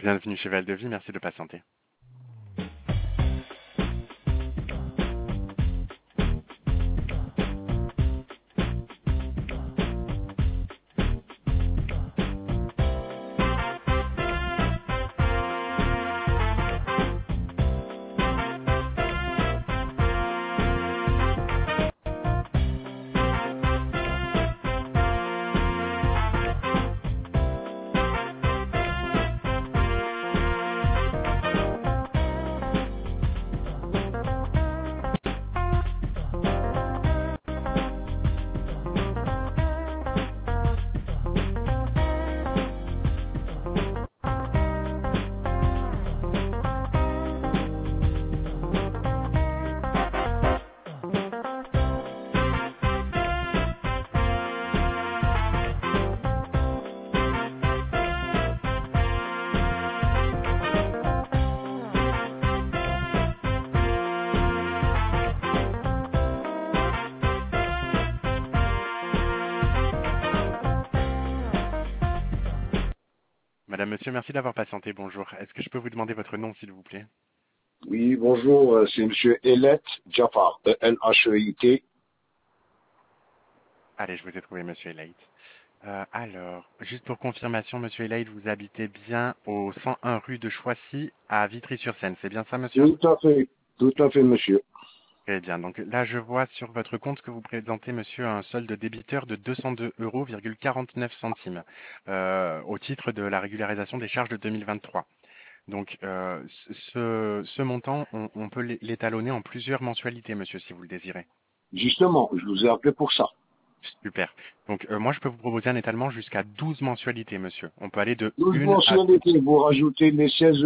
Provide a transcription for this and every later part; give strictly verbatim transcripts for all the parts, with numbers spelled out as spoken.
Bienvenue chez Val de Vie, merci de patienter. Madame, monsieur, merci d'avoir patienté. Bonjour. Est-ce que je peux vous demander votre nom, s'il vous plaît? Oui, bonjour, euh, c'est Monsieur Elet Jafar, E L H E I T. Allez, je vous ai trouvé, monsieur Elaït. Euh, alors, juste pour confirmation, monsieur Elaït, vous habitez bien au cent un rue de Choissy à Vitry-sur-Seine. C'est bien ça, monsieur? Tout à fait, tout à fait, monsieur. Très bien. Donc là, je vois sur votre compte que vous présentez, monsieur, un solde débiteur de deux cent deux euros quarante-neuf centimes euh, au titre de la régularisation des charges de deux mille vingt-trois. Donc, euh, ce, ce montant, on, on peut l'étalonner en plusieurs mensualités, monsieur, si vous le désirez. Justement, je vous ai appelé pour ça. Super. Donc, euh, moi, je peux vous proposer un étalement jusqu'à douze mensualités, monsieur. On peut aller de douze une à... mensualités, vous rajoutez les seize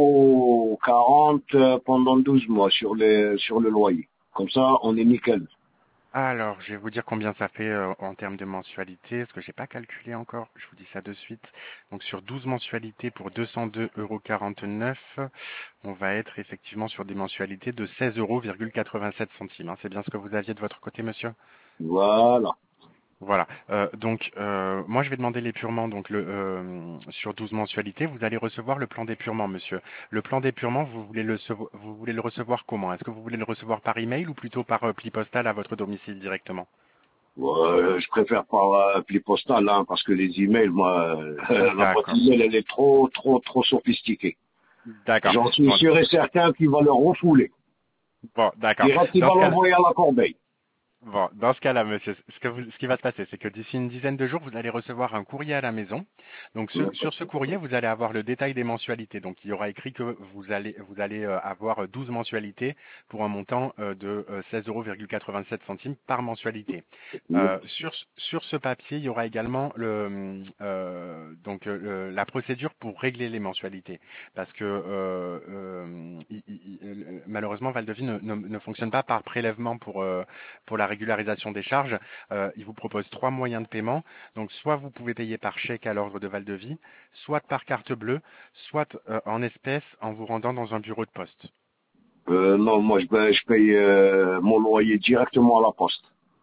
euros quarante euh, pendant douze mois sur, les, sur le loyer. Comme ça, on est nickel. Alors, je vais vous dire combien ça fait euh, en termes de mensualités, parce que j'ai pas calculé encore. Je vous dis ça de suite. Donc, sur douze mensualités pour deux cent deux euros quarante-neuf, on va être effectivement sur des mensualités de seize euros quatre-vingt-sept centimes. Hein. C'est bien ce que vous aviez de votre côté, monsieur? Voilà. Voilà. Euh, donc, euh, moi, je vais demander l'épurement. Donc, le, euh, sur douze mensualités, vous allez recevoir le plan d'épurement, monsieur. Le plan d'épurement, vous voulez le, sevo- vous voulez le recevoir comment? Est-ce que vous voulez le recevoir par email ou plutôt par euh, pli postal à votre domicile directement? Euh, je préfère par euh, pli postal, hein, parce que les emails, moi, euh, la boîte D'accord. email, elle est trop, trop, trop sophistiquée. D'accord. J'en suis Bon, sûr et certain qu'il va le refouler. bon, d'accord. Direct, il va Dans ce cas, l'envoyer à la corbeille. Bon, dans ce cas-là, monsieur, ce, que vous- ce qui va se passer, c'est que d'ici une dizaine de jours, vous allez recevoir un courrier à la maison. Donc, ce- sur ce courrier, vous allez avoir le détail des mensualités. Donc, il y aura écrit que vous allez, vous allez euh, avoir douze mensualités pour un montant euh, de euh, seize euros quatre-vingt-sept centimes par mensualité. Euh, sur, sur ce papier, il y aura également le, euh, donc, euh, le- la procédure pour régler les mensualités. Parce que euh, euh, il- il- il- malheureusement, Val-de-Vie ne, ne, ne fonctionne pas par prélèvement pour euh, pour la régularisation des charges. Euh, il vous propose trois moyens de paiement. Donc, soit vous pouvez payer par chèque à l'ordre de Val-de-Vie, soit par carte bleue, soit euh, en espèces en vous rendant dans un bureau de poste. Euh, non, moi je, paye- je paye euh, mon loyer directement à la poste.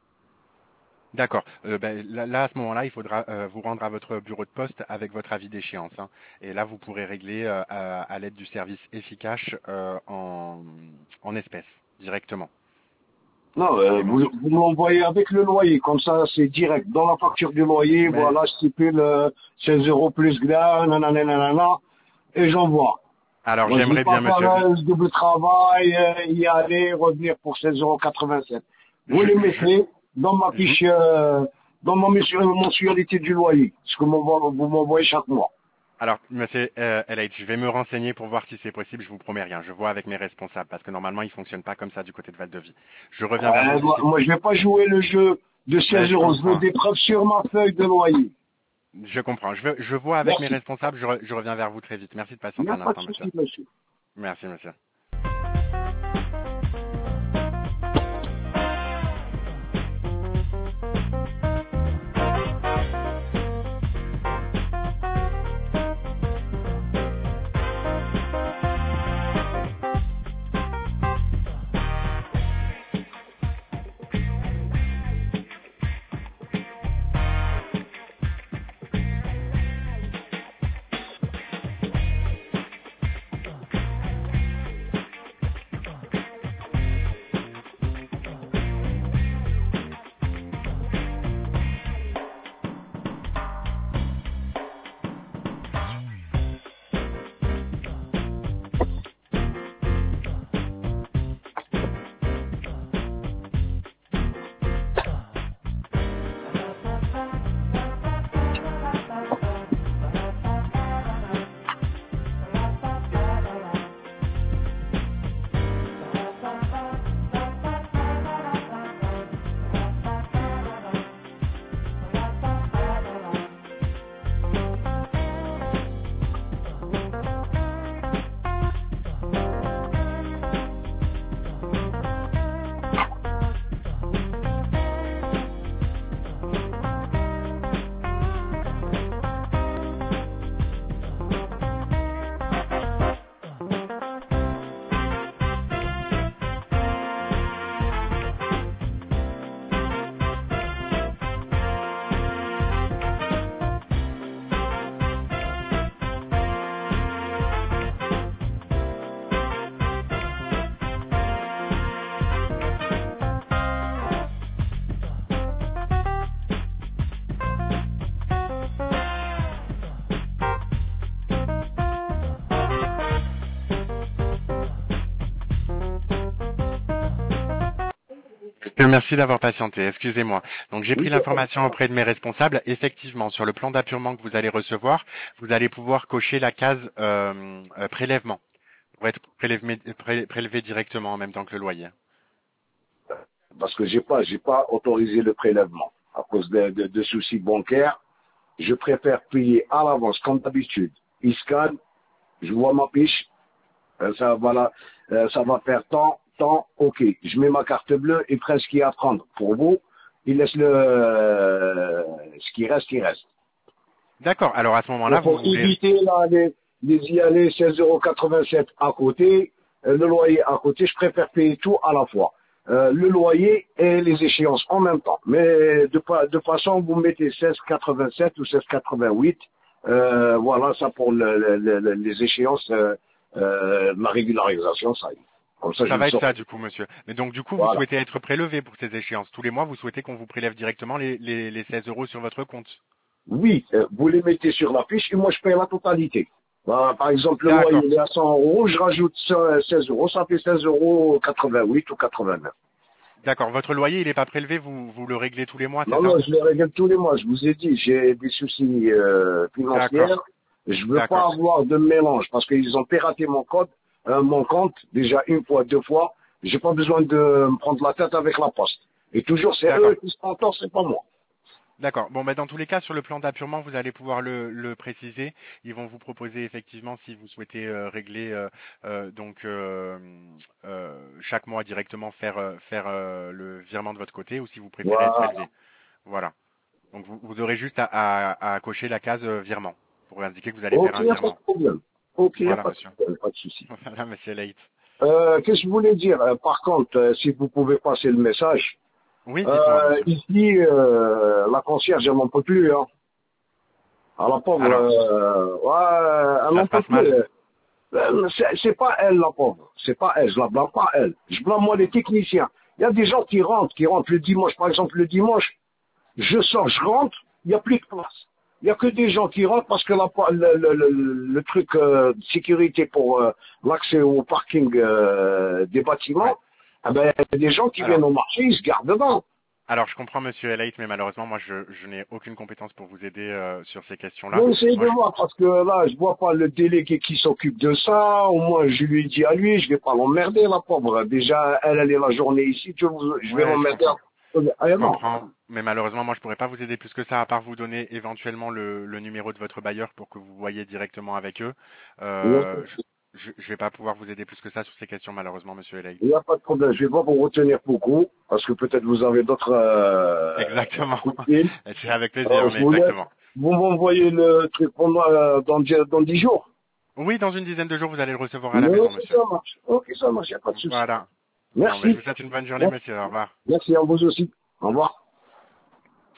D'accord. Euh, ben, là, là, à ce moment-là, il faudra euh, vous rendre à votre bureau de poste avec votre avis d'échéance. Hein. Et là, vous pourrez régler euh, à, à l'aide du service efficace euh, en, en espèces directement. Non, euh, Les vous, mentions. vous m'envoyez avec le loyer, comme ça c'est direct. Dans la facture du loyer, Mais voilà, je stipule euh, seize euros plus gras, nanana, nanana, et j'envoie. alors, Moi je vais j'aimerais pas bien, faire monsieur. un double travail, euh, y aller, revenir pour seize euros quatre-vingt-sept. Vous Je, les je, mettez dans ma je vous, fiche, euh, dans ma mensu- mensualité du loyer, ce que m'envoie- vous m'envoyez chaque mois. Alors, monsieur euh, L H, je vais me renseigner pour voir si c'est possible. Je vous promets rien. Je vois avec mes responsables parce que normalement, ils fonctionnent pas comme ça du côté de Val-de-Vie. Je reviens vers vous Euh, moi, d'ici. moi, je vais pas jouer le jeu de Mais seize je euros. Je veux comprends. des preuves sur ma feuille de loyer. Je comprends. Je, veux- je vois avec mes Merci. responsables. Je, re- je reviens vers vous très vite. Merci de Il n'y patienter a un pas de instant, monsieur. souci, monsieur. Merci, monsieur. monsieur, merci d'avoir patienté. Excusez-moi. Donc, j'ai pris Oui, l'information auprès de mes responsables. Effectivement, sur le plan d'appurement que vous allez recevoir, vous allez pouvoir cocher la case euh, euh, prélèvement pour être prélevé, pré- prélevé directement en même temps que le loyer. parce que j'ai pas, j'ai pas autorisé le prélèvement à cause de, de, de soucis bancaires. Je préfère payer à l'avance, comme d'habitude. Ils scannent, je vois ma fiche, euh, ça, voilà, euh, ça va faire tant, tant, ok. Je mets ma carte bleue et prends ce qu'il y a à prendre. Pour vous, ils laissent le, euh, ce qui reste, qui reste. D'accord. Alors, à ce Il moment-là, vous faut voulez... éviter là, les, les y aller seize euros quatre-vingt-sept à côté, euh, le loyer à côté. Je préfère payer tout à la fois. Euh, le loyer et les échéances en même temps. Mais de, pa- de façon, vous mettez seize quatre-vingt-sept ou seize quatre-vingt-huit. Euh, voilà, ça pour le, le, le, les échéances, euh, euh, ma régularisation, ça y est. Comme ça, je Ça le va être sors. ça, du coup, monsieur. Mais donc, du coup, vous Voilà. souhaitez être prélevé pour ces échéances. Tous les mois, vous souhaitez qu'on vous prélève directement les, les, les seize euros sur votre compte. Oui, euh, vous les mettez sur la fiche et moi je paye la totalité. Bah, par exemple, le loyer D'accord. il est à cent euros, je rajoute seize euros, ça fait seize euros quatre-vingt-huit ou quatre-vingt-neuf. D'accord. Votre loyer, il n'est pas prélevé, vous, vous le réglez tous les mois, c'est Non, non, ça? je les règle tous les mois. Je vous ai dit, j'ai des soucis euh, financiers. D'accord. Je veux pas D'accord. avoir de mélange parce qu'ils ont piraté mon code, euh, mon compte, déjà une fois, deux fois. J'ai pas besoin de me prendre la tête avec la poste. Et toujours, c'est eux D'accord. qui sont en tort, c'est pas moi. D'accord. Bon, bah, dans tous les cas, sur le plan d'appurement, vous allez pouvoir le, le préciser. Ils vont vous proposer effectivement, si vous souhaitez euh, régler euh, euh, donc euh, euh, chaque mois directement faire euh, faire euh, le virement de votre côté, ou si vous préférez être Voilà. prélevé. Voilà. Donc vous, vous aurez juste à, à- à cocher la case euh, virement pour indiquer que vous allez faire Ok, un y a pas de virement. problème. Ok, y a Voilà, pas de monsieur. problème, pas de souci. Voilà, monsieur Leite. Euh, qu'est-ce que je voulais dire? Euh, Par contre, euh, si vous pouvez passer le message, Oui, dites-moi, euh, monsieur. ici, euh, la concierge, elle n'en peut plus. Hein. À la pauvre, Alors, euh, ouais, elle ça n'en se peut passe plus. mal? Euh, C'est c'est pas elle, la pauvre. C'est pas elle, je la blâme pas elle. Je blâme moi les techniciens. Il y a des gens qui rentrent, qui rentrent le dimanche, par exemple le dimanche, je sors, je rentre, il n'y a plus de place. Il n'y a que des gens qui rentrent parce que la, le, le, le, le truc euh, de sécurité pour euh, l'accès au parking euh, des Oui. bâtiments, eh ben, il y a des gens qui Alors, viennent au marché, ils se gardent dedans. alors, je comprends, monsieur Leite, mais malheureusement, moi, je, je n'ai aucune compétence pour vous aider euh, sur ces questions-là. Bon, essayez Moi, de je, voir parce que là, je vois pas le délégué qui s'occupe de ça. Au moins, je lui dis à lui, je vais pas l'emmerder, la pauvre. Déjà, elle, elle est la journée ici, tu vois, je vais ouais, je l'emmerder. comprends. Ah, Je non. comprends, mais malheureusement, moi, je pourrais pas vous aider plus que ça, à part vous donner éventuellement le, le numéro de votre bailleur pour que vous voyez directement avec eux. Euh, je, je, je vais pas pouvoir vous aider plus que ça sur ces questions, malheureusement, monsieur Il Leite. n'y a pas de problème. Je vais pas vous retenir beaucoup parce que peut-être vous avez d'autres euh, Exactement. coups de fil. C'est avec plaisir, Alors, je mais vous laisse. exactement. Vous m'envoyez le truc pour moi euh, dans, dix- dans dix jours. Oui, dans une dizaine de jours, vous allez le recevoir à la maison, Ok, monsieur. ça marche. Ok, ça marche, il n'y a pas de souci. Voilà. Bon, ben, je Merci. vous souhaite une bonne journée, monsieur. Au revoir. Merci à vous aussi. Au revoir.